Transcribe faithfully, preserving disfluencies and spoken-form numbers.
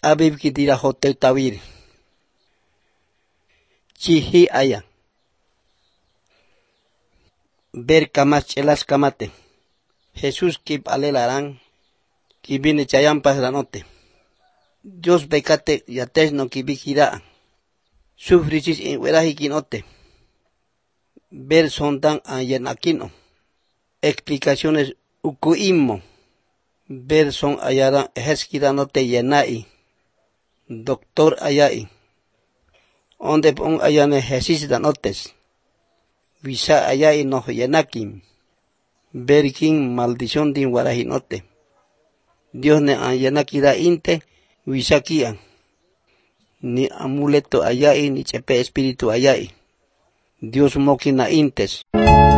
abib kitira hotel tawir. Chihi aya. Ver kamas chelas kamate. Jesús kip alelarán. Kibine chayampas ranote. Dios becate yates no kibikira. Sufrisis en verajikinote. Ver sondan ayenakino. Explicaciones ukuimo. Ver son ayara ejeskiranote yenai. Doctor ayai. Onde pon ayane jesis danotes. Visa ayai no yenakim. Ver kin maldición din warajinote. Dios ne ayanakira inte visa kian. Ni amuleto ayai ni chepe espíritu ayai. Dios mokina intes.